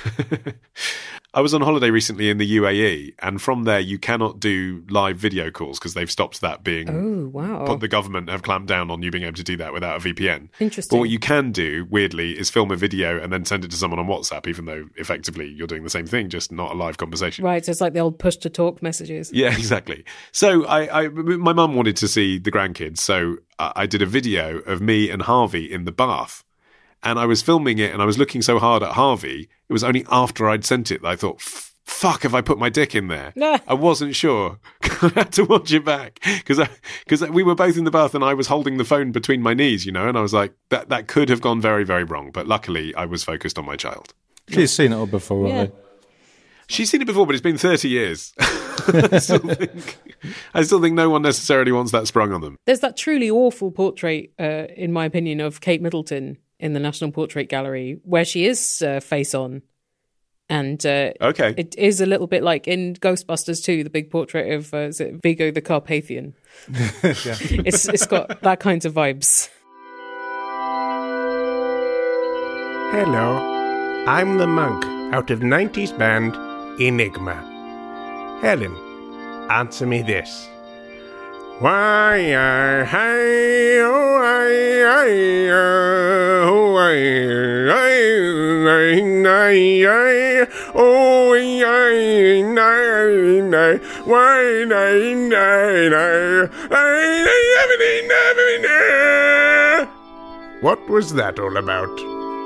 S2: I was on holiday recently in the U A E, and from there you cannot do live video calls because they've stopped that being...
S3: Oh, wow.
S2: But the government have clamped down on you being able to do that without a V P N.
S3: Interesting.
S2: But what you can do, weirdly, is film a video and then send it to someone on WhatsApp, even though effectively you're doing the same thing, just not a live conversation.
S3: Right, so it's like the old push-to-talk messages.
S2: Yeah, exactly. So I, I my mum wanted to see the grandkids, so I I did a video of me and Harvey in the bath. And I was filming it and I was looking so hard at Harvey, it was only after I'd sent it that I thought, fuck, have I put my dick in there? I wasn't sure. I had to watch it back because because we were both in the bath and I was holding the phone between my knees, you know, and I was like, that, that could have gone very, very wrong. But luckily, I was focused on my child.
S4: She's seen it all before,
S3: Yeah.
S4: right?
S2: She's seen it before, but it's been thirty years. I still think, I still think no one necessarily wants that sprung on them.
S3: There's that truly awful portrait, uh, in my opinion, of Kate Middleton in the National Portrait Gallery, where she is uh, face on. And uh,
S2: Okay.
S3: it is a little bit like in Ghostbusters two, the big portrait of uh, is it Vigo the Carpathian. it's It's got that kind of vibes.
S6: Hello, I'm the monk out of nineties band Enigma. Helen, answer me this. Why are hey oh I I oh I I I oh I I why What was that all about?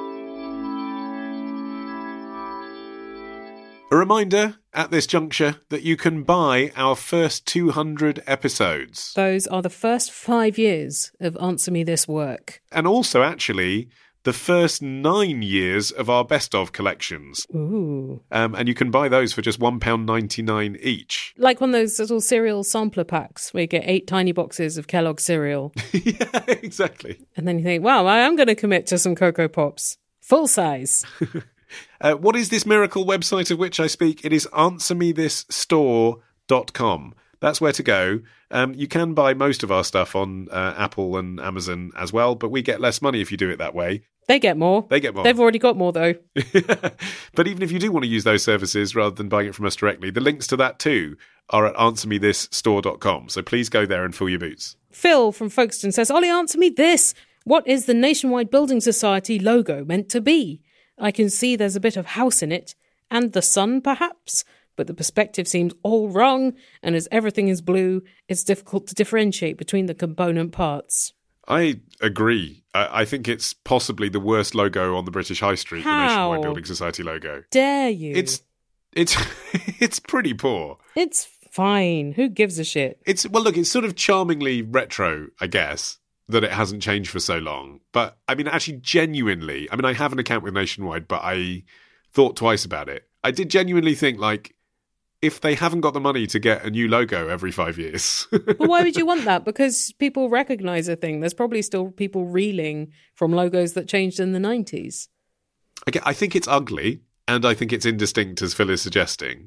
S2: A reminder at this juncture that you can buy our first two hundred episodes.
S3: Those are the first five years of Answer Me This work.
S2: And also, actually, the first nine years of our best of collections.
S3: Ooh.
S2: Um, and you can buy those for just one pound ninety-nine each.
S3: Like one of those little cereal sampler packs where you get eight tiny boxes of Kellogg's cereal.
S2: Yeah, exactly.
S3: And then you think, wow, I am going to commit to some Cocoa Pops. Full size.
S2: Uh, what is this miracle website of which I speak? It is answer me this store dot com. That's where to go. Um, you can buy most of our stuff on uh, Apple and Amazon as well, but we get less money if you do it that way.
S3: They get more.
S2: They get more.
S3: They've already got more, though.
S2: But even if you do want to use those services rather than buying it from us directly, the links to that too are at answer me this store dot com. So please go there and fill your boots.
S3: Phil from Folkestone says, Ollie, answer me this. What is the Nationwide Building Society logo meant to be? I can see there's a bit of house in it, and the sun, perhaps, but the perspective seems all wrong, and as everything is blue, it's difficult to differentiate between the component parts.
S2: I agree. I, I think it's possibly the worst logo on the British High Street,
S3: How?
S2: the Nationwide Building Society logo.
S3: Dare you?
S2: It's it's it's pretty poor.
S3: It's fine. Who gives a shit?
S2: It's well, look, it's sort of charmingly retro, I guess, that it hasn't changed for so long. But I mean, actually, genuinely, I mean, I have an account with Nationwide, but I thought twice about it. I did genuinely think, like, if they haven't got the money to get a new logo every five years.
S3: But why would you want that? Because people recognise a thing. There's probably still people reeling from logos that changed in the nineties.
S2: Okay, I think it's ugly, and I think it's indistinct, as Phil is suggesting.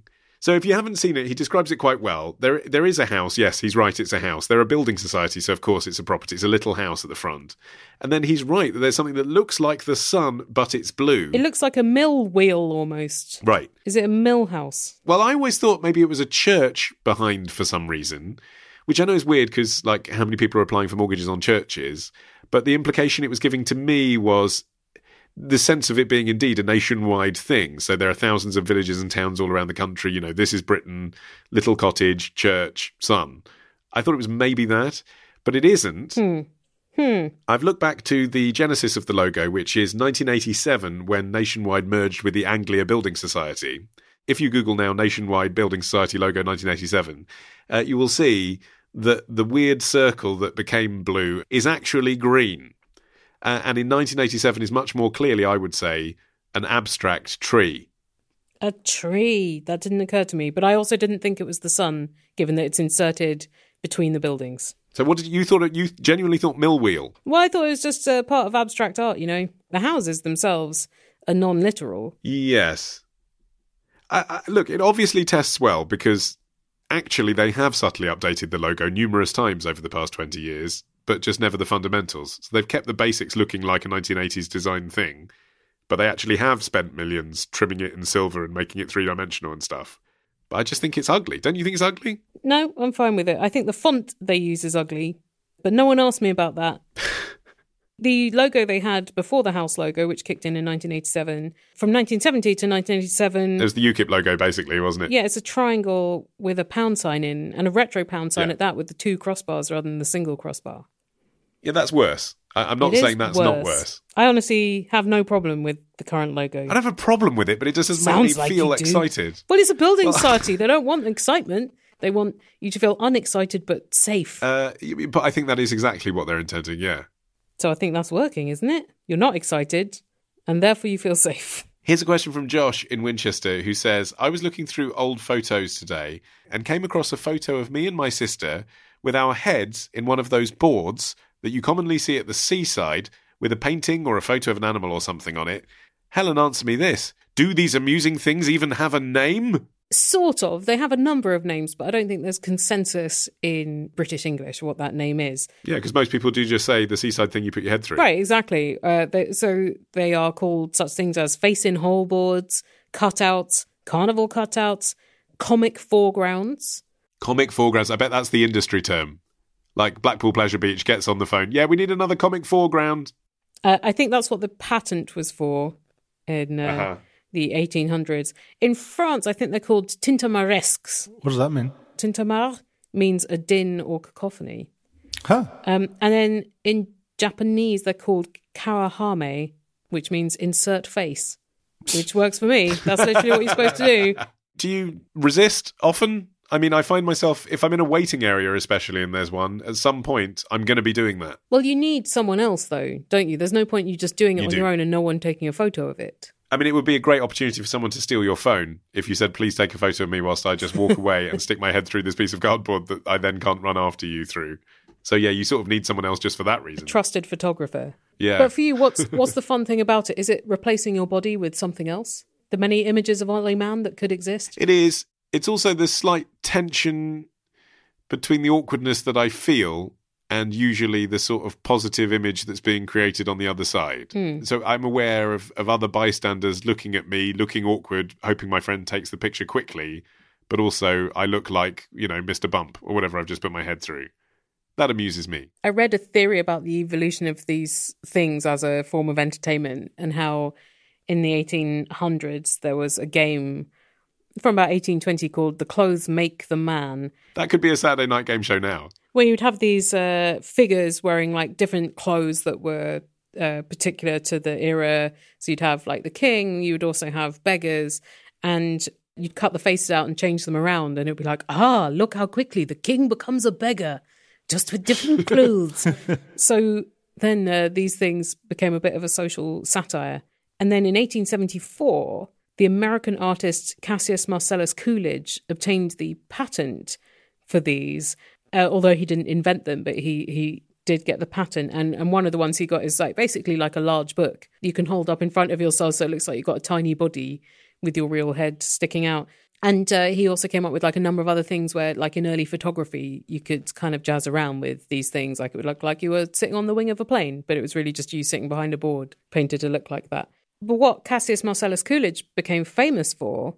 S2: So if you haven't seen it, he describes it quite well. There, There is a house. Yes, he's right, it's a house. They're a building society, so of course it's a property. It's a little house at the front. And then he's right that there's something that looks like the sun, but it's blue.
S3: It looks like a mill wheel almost.
S2: Right.
S3: Is it a mill house?
S2: Well, I always thought maybe it was a church behind for some reason, which I know is weird because, like, how many people are applying for mortgages on churches? But the implication it was giving to me was the sense of it being indeed a nationwide thing. So there are thousands of villages and towns all around the country. You know, this is Britain, little cottage, church, sun. I thought it was maybe that, but it isn't.
S3: Hmm. Hmm.
S2: I've looked back to the genesis of the logo, which is nineteen eighty-seven, when Nationwide merged with the Anglia Building Society. If you Google now Nationwide Building Society logo nineteen eighty-seven, uh, you will see that the weird circle that became blue is actually green. Uh, and in nineteen eighty-seven is much more clearly, I would say, an abstract tree.
S3: A tree. That didn't occur to me. But I also didn't think it was the sun, given that it's inserted between the buildings.
S2: So what did you thought? You genuinely thought mill wheel?
S3: Well, I thought it was just a part of abstract art, you know. The houses themselves are non-literal.
S2: Yes. I, I, look, it obviously tests well because actually they have subtly updated the logo numerous times over the past twenty years, but just never the fundamentals. So they've kept the basics looking like a nineteen eighties design thing, but they actually have spent millions trimming it in silver and making it three-dimensional and stuff. But I just think it's ugly. Don't you think it's ugly?
S3: No, I'm fine with it. I think the font they use is ugly, but no one asked me about that. The logo they had before the house logo, which kicked in in nineteen eighty-seven, from nineteen seventy to nineteen eighty-seven...
S2: It was the UKIP logo, basically, wasn't it?
S3: Yeah, it's a triangle with a pound sign in, and a retro pound sign
S2: Yeah.
S3: at that, with the two crossbars rather than the single crossbar.
S2: Yeah, that's worse. I, I'm not
S3: It is
S2: saying that's not worse.
S3: I honestly have no problem with the current logo.
S2: I don't have a problem with it, but it just doesn't make me
S3: Sounds like
S2: feel
S3: you do.
S2: excited.
S3: Well, it's a building society. They don't want excitement. They want you to feel unexcited but safe.
S2: Uh, but I think that is exactly what they're intending, yeah.
S3: So I think that's working, isn't it? You're not excited, and therefore you feel safe.
S2: Here's a question from Josh in Winchester, who says, I was looking through old photos today and came across a photo of me and my sister with our heads in one of those boards that you commonly see at the seaside with a painting or a photo of an animal or something on it. Helen, answer me this. Do these amusing things even have a name?
S3: Sort of. They have a number of names, but I don't think there's consensus in British English what that name is.
S2: Yeah, because most people do just say the seaside thing you put your head through.
S3: Right, exactly. Uh, they, so they are called such things as face-in-hole boards, cutouts, carnival cutouts, comic foregrounds.
S2: Comic foregrounds. I bet that's the industry term. Like Blackpool Pleasure Beach gets on the phone. Yeah, we need another comic foreground.
S3: Uh, I think that's what the patent was for in uh,
S2: Uh-huh.
S3: the eighteen hundreds. In France, I think they're called tintamarresques.
S4: What does that mean?
S3: Tintamarre means a din or cacophony.
S4: Huh.
S3: Um, and then in Japanese, they're called karahame, which means insert face, which works for me. That's literally what you're supposed to do.
S2: Do you resist often? I mean, I find myself, if I'm in a waiting area especially and there's one, at some point I'm going to be doing that.
S3: Well, you need someone else, though, don't you? There's no point you just doing it
S2: You
S3: on
S2: do.
S3: your own and no one taking a photo of it.
S2: I mean, it would be a great opportunity for someone to steal your phone if you said, please take a photo of me whilst I just walk away and stick my head through this piece of cardboard that I then can't run after you through. So, yeah, you sort of need someone else just for that reason.
S3: Trusted photographer.
S2: Yeah.
S3: But for you, what's what's the fun thing about it? Is it replacing your body with something else? The many images of Ollie Man that could exist?
S2: It is. It's also the slight tension between the awkwardness that I feel and usually the sort of positive image that's being created on the other side.
S3: Hmm.
S2: So I'm aware of, of other bystanders looking at me, looking awkward, hoping my friend takes the picture quickly, but also I look like, you know, Mister Bump or whatever I've just put my head through. That amuses me.
S3: I read a theory about the evolution of these things as a form of entertainment and how in the eighteen hundreds there was a game from about eighteen twenty called The Clothes Make the Man,
S2: That could be a Saturday night game show now.
S3: where you'd have these uh, figures wearing like different clothes that were uh, particular to the era. So you'd have like the king, you would also have beggars, and you'd cut the faces out and change them around, and it'd be like, ah, look how quickly the king becomes a beggar, just with different clothes. So then uh, these things became a bit of a social satire. And then in eighteen seventy-four, the American artist Cassius Marcellus Coolidge obtained the patent for these, uh, although he didn't invent them, but he he did get the patent. And, and one of the ones he got is like basically like a large book you can hold up in front of yourself so it looks like you've got a tiny body with your real head sticking out. And uh, he also came up with like a number of other things where, like in early photography, you could kind of jazz around with these things. Like it would look like you were sitting on the wing of a plane, but it was really just you sitting behind a board painted to look like that. But what Cassius Marcellus Coolidge became famous for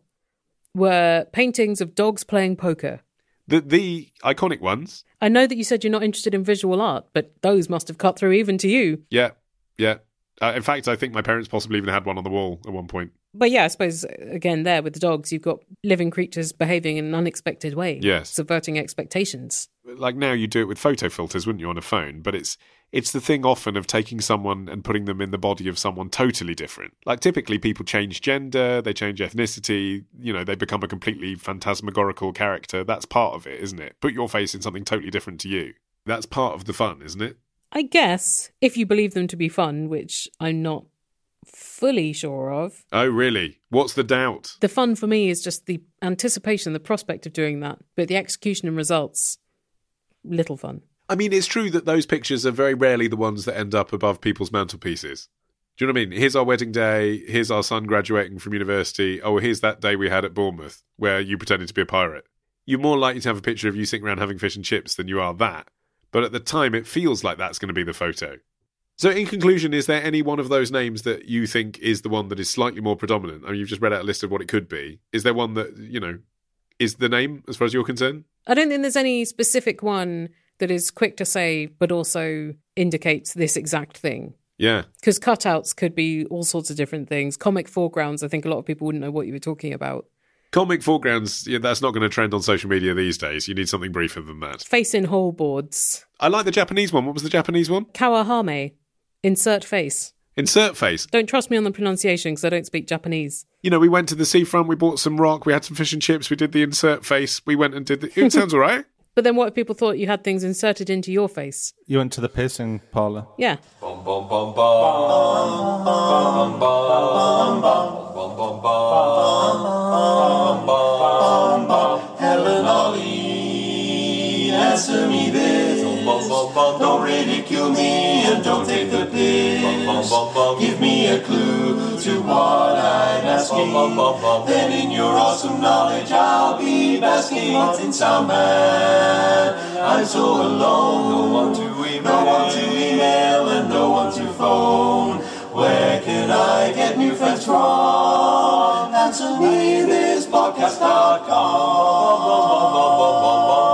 S3: were paintings of dogs playing poker.
S2: The the iconic ones.
S3: I know that you said you're not interested in visual art, but those must have cut through even to you.
S2: Yeah, yeah. Uh, in fact, I think my parents possibly even had one on the wall at one point.
S3: But yeah, I suppose, again, there with the dogs, you've got living creatures behaving in an unexpected way.
S2: Yes.
S3: Subverting expectations.
S2: Like now you do it with photo filters, wouldn't you, on a phone? But it's it's the thing often of taking someone and putting them in the body of someone totally different. Like typically people change gender, they change ethnicity, you know, they become a completely phantasmagorical character. That's part of it, isn't it? Put your face in something totally different to you. That's part of the fun, isn't it?
S3: I guess, if you believe them to be fun, which I'm not fully sure of.
S2: Oh, really? What's the doubt?
S3: The fun for me is just the anticipation, the prospect of doing that. But the execution and results, little fun.
S2: I mean, it's true that those pictures are very rarely the ones that end up above people's mantelpieces. Do you know what I mean? Here's our wedding day. Here's our son graduating from university. Oh, here's that day we had at Bournemouth where you pretended to be a pirate. You're more likely to have a picture of you sitting around having fish and chips than you are that. But at the time, it feels like that's going to be the photo. So in conclusion, is there any one of those names that you think is the one that is slightly more predominant? I mean, you've just read out a list of what it could be. Is there one that, you know, is the name as far as you're concerned?
S3: I don't think there's any specific one that is quick to say, but also indicates this exact thing.
S2: Yeah.
S3: Because cutouts could be all sorts of different things. Comic foregrounds, I think a lot of people wouldn't know what you were talking about.
S2: Comic foregrounds, yeah, that's not going to trend on social media these days. You need something briefer than that.
S3: Face in whole boards.
S2: I like the Japanese one. What was the Japanese one?
S3: Kawahame. Insert face.
S2: Insert face.
S3: Don't trust me on the pronunciation because I don't speak Japanese.
S2: You know, we went to the seafront, we bought some rock, we had some fish and chips, we did the insert face, we went and did the... It sounds all right.
S3: But then what if people thought you had things inserted into your face?
S4: You went to the piercing parlour.
S3: Yeah.
S7: Bum, bum, bum, bum, bum, bum, bum, bum, bum, bum, bum, bum, bum. Helen Ollie, answer me this. Don't ridicule me and don't take the piss. Give me a clue to what I'm asking. Then in your awesome knowledge I'll be basking. In Sound Man, I'm so alone. No one to email, no one to email and no one to phone. Where can I get new friends from? Answer me this podcast dot com.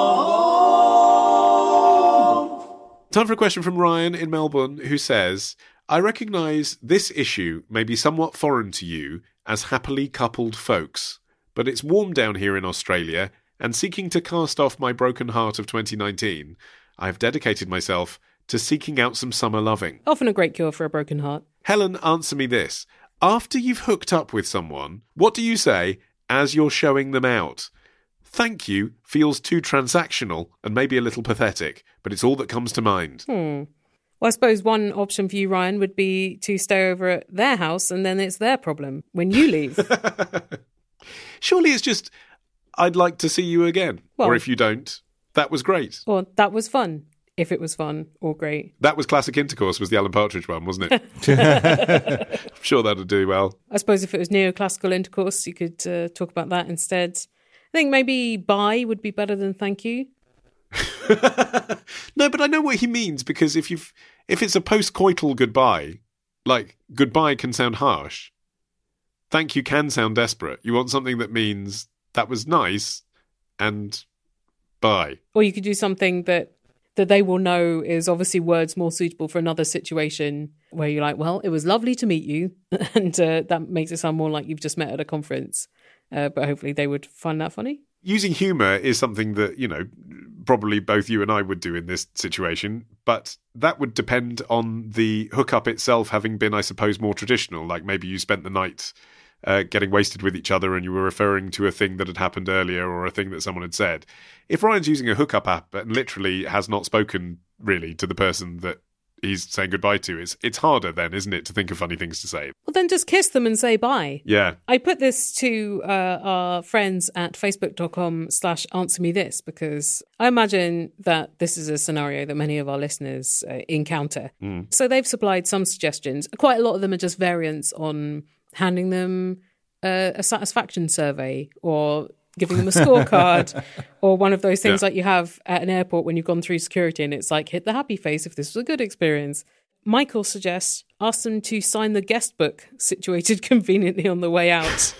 S2: Time for a question from Ryan in Melbourne, who says, I recognise this issue may be somewhat foreign to you as happily coupled folks, but it's warm down here in Australia, and seeking to cast off my broken heart of twenty nineteen, I have dedicated myself to seeking out some summer loving.
S3: Often a great cure for a broken heart.
S2: Helen, answer me this. After you've hooked up with someone, what do you say as you're showing them out? Thank you feels too transactional and maybe a little pathetic, but it's all that comes to mind.
S3: Hmm. Well, I suppose one option for you, Ryan, would be to stay over at their house and then it's their problem when you leave.
S2: Surely it's just, I'd like to see you again.
S3: Well,
S2: or if you don't, that was great.
S3: Or that was fun, if it was fun or great.
S2: That was Classic Intercourse, was the Alan Partridge one, wasn't it? I'm sure that would do well.
S3: I suppose if it was neoclassical intercourse, you could uh, talk about that instead. I think maybe bye would be better than thank you.
S2: No, but I know what he means, because if you've if it's a post-coital goodbye, like goodbye can sound harsh. Thank you can sound desperate. You want something that means that was nice and bye.
S3: Or you could do something that that they will know is obviously words more suitable for another situation where you're like, well, it was lovely to meet you. And uh, that makes it sound more like you've just met at a conference. Uh, but hopefully they would find that funny.
S2: Using humour is something that, you know, probably both you and I would do in this situation, but that would depend on the hookup itself having been, I suppose, more traditional. Like maybe you spent the night uh, getting wasted with each other and you were referring to a thing that had happened earlier or a thing that someone had said. If Ryan's using a hookup app and literally has not spoken really to the person that he's saying goodbye to, it's, it's harder then, isn't it, to think of funny things to say?
S3: Well, then just kiss them and say bye.
S2: Yeah.
S3: I put this to uh, our friends at facebook.com slash answer me this because I imagine that this is a scenario that many of our listeners uh, encounter. Mm. So they've supplied some suggestions. Quite a lot of them are just variants on handing them a, a satisfaction survey or giving them a scorecard or one of those things
S2: Yeah.
S3: like you have at an airport when you've gone through security and it's like, hit the happy face if this was a good experience. Michael suggests ask them to sign the guest book situated conveniently on the way out,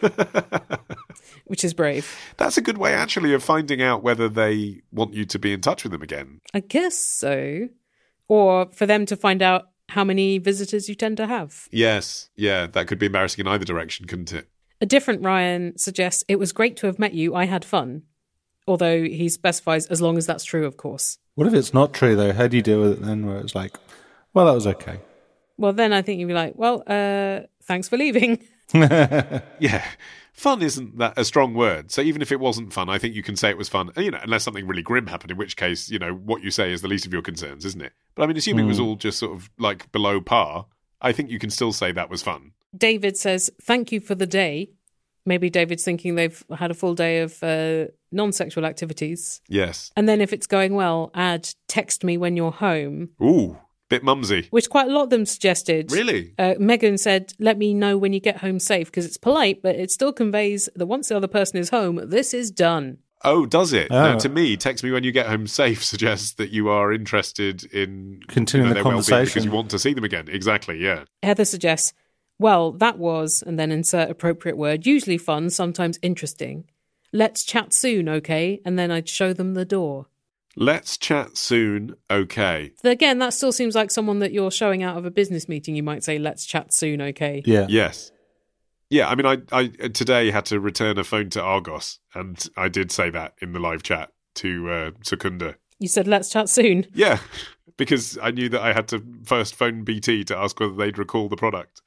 S3: which is brave.
S2: That's a good way, actually, of finding out whether they want you to be in touch with them again.
S3: I guess so. Or for them to find out how many visitors you tend to have.
S2: Yes, yeah, that could be embarrassing in either direction, couldn't it?
S3: A different Ryan suggests, it was great to have met you. I had fun. Although he specifies, as long as that's true, of course.
S4: What if it's not true, though? How do you deal with it then, where it's like, well, that was okay?
S3: Well, then I think you'd be like, well, uh, thanks for leaving.
S2: Yeah, fun isn't that a strong word. So even if it wasn't fun, I think you can say it was fun, you know, unless something really grim happened, in which case, you know, what you say is the least of your concerns, isn't it? But I mean, assuming it was all just sort of like below par, I think you can still say that was fun.
S3: David says, thank you for the day. Maybe David's thinking they've had a full day of uh, non-sexual activities.
S2: Yes.
S3: And then if it's going well, add text me when you're home,
S2: Ooh, bit mumsy.
S3: which quite a lot of them suggested.
S2: Really?
S3: Uh, Megan said, let me know when you get home safe, because it's polite, but it still conveys that once the other person is home, this is done.
S2: Oh, does it?
S4: Oh.
S2: No, to me, text me when you get home safe suggests that you are interested in
S4: Continuing
S2: you know,
S4: the
S2: their well-being
S4: conversation.
S2: because you want to see them again. Exactly, yeah.
S3: Heather suggests, well, that was, and then insert appropriate word, usually fun, sometimes interesting. Let's chat soon, okay? And then I'd show them the door.
S2: Let's chat soon, okay.
S3: So again, that still seems like someone that you're showing out of a business meeting. You might say, let's chat soon, okay?
S4: Yeah.
S2: Yes. Yeah, I mean, I, I today had to return a phone to Argos, and I did say that in the live chat to uh, Secunda.
S3: You said, let's chat soon.
S2: Yeah, because I knew that I had to first phone B T to ask whether they'd recall the product.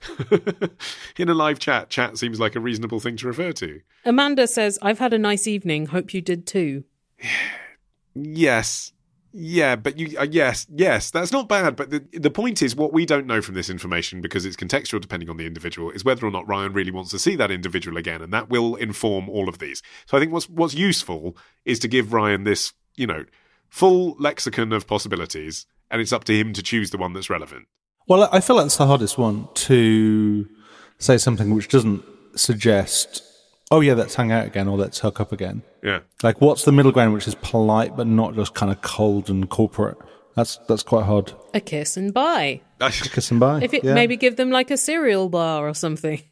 S2: In a live chat, chat seems like a reasonable thing to refer to.
S3: Amanda says, I've had a nice evening. Hope you did too.
S2: Yes. Yeah, but you, uh, yes, yes, that's not bad. But the the point is, what we don't know from this information, because it's contextual depending on the individual, is whether or not Ryan really wants to see that individual again, and that will inform all of these. So I think what's what's useful is to give Ryan this, you know, full lexicon of possibilities, and it's up to him to choose the one that's relevant.
S4: Well, I feel like it's the hardest one to say something which doesn't suggest, oh yeah, let's hang out again or let's hook up again.
S2: Yeah.
S4: Like, what's the middle ground which is polite but not just kind of cold and corporate? That's that's quite hard.
S3: A kiss and bye.
S4: Kiss and bye.
S3: If it
S4: yeah.
S3: maybe give them like a cereal bar or something.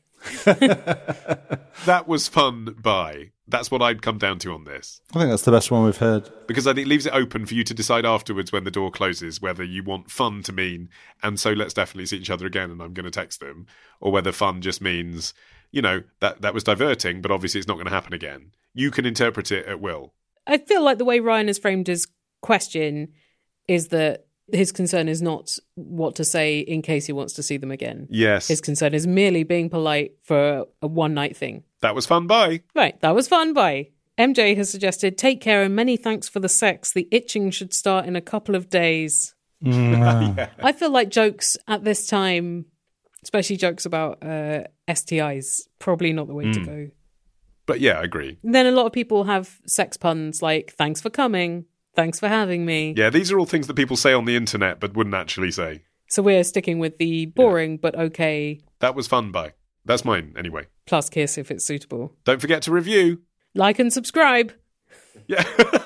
S2: That was fun, bye. That's what I'd come down to on this.
S4: I think that's the best one we've heard.
S2: Because I think it leaves it open for you to decide afterwards when the door closes whether you want fun to mean, and so let's definitely see each other again and I'm going to text them, or whether fun just means, you know, that, that was diverting, but obviously it's not going to happen again. You can interpret it at will.
S3: I feel like the way Ryan has framed his question is that his concern is not what to say in case he wants to see them again.
S2: Yes.
S3: His concern is merely being polite for a one-night thing.
S2: That was fun, bye.
S3: Right, that was fun, bye. M J has suggested, take care and many thanks for the sex. The itching should start in a couple of days.
S2: Yeah.
S3: I feel like jokes at this time, especially jokes about uh, S T Is, probably not the way to go.
S2: But yeah, I agree.
S3: And then a lot of people have sex puns like, thanks for coming, thanks for having me.
S2: Yeah, these are all things that people say on the internet but wouldn't actually say.
S3: So we're sticking with the boring but okay,
S2: That was fun, bye. That's mine, anyway.
S3: plus kiss if it's suitable.
S2: Don't forget to review.
S3: Like and subscribe.
S2: Yeah.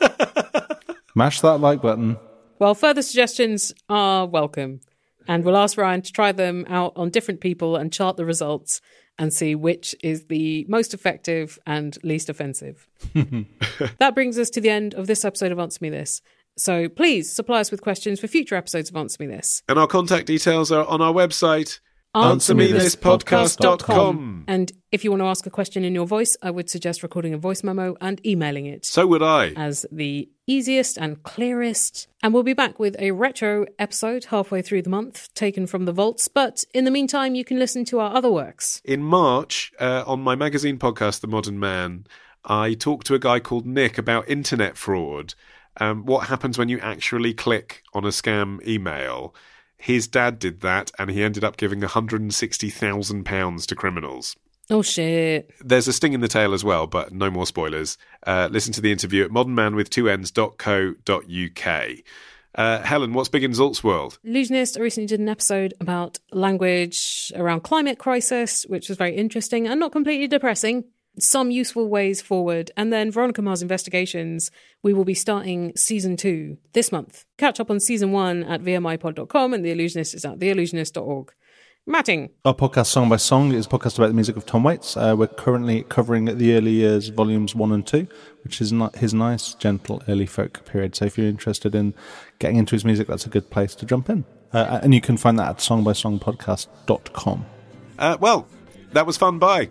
S4: Mash that like button.
S3: Well, further suggestions are welcome. And we'll ask Ryan to try them out on different people and chart the results and see which is the most effective and least offensive. That brings us to the end of this episode of Answer Me This. So please supply us with questions for future episodes of Answer Me This.
S2: And our contact details are on our website,
S3: answer
S2: me this podcast dot com.
S3: And if you want to ask a question in your voice, I would suggest recording a voice memo and emailing it
S2: So would I.
S3: as the easiest and clearest. And we'll be back with a retro episode halfway through the month, taken from the vaults. But in the meantime, you can listen to our other works.
S2: In March, uh, on my magazine podcast, The Modern Man, I talked to a guy called Nick about internet fraud. Um, what happens when you actually click on a scam email? His dad did that, and he ended up giving one hundred sixty thousand pounds to criminals.
S3: Oh, shit.
S2: There's a sting in the tail as well, but no more spoilers. Uh, listen to the interview at modern man with two ends dot co dot uk. Uh, Helen, what's big in Zolt's world?
S3: Illusionist, I recently did an episode about language around climate crisis, which was very interesting and not completely depressing. Some useful ways forward. And then Veronica Mars Investigations, we will be starting season two this month. Catch up on season one at v m i pod dot com and The Illusionist is at the illusionist dot org. Matting.
S4: Our podcast, Song by Song, is a podcast about the music of Tom Waits. Uh, we're currently covering the early years, volumes one and two, which is not his nice, gentle, early folk period. So if you're interested in getting into his music, that's a good place to jump in. Uh, and you can find that at song by song podcast dot com.
S2: Uh, well, that was fun. Bye.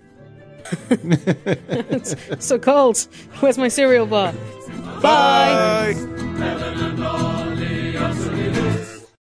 S3: It's so cold. Where's my cereal bar?
S2: Bye. Bye.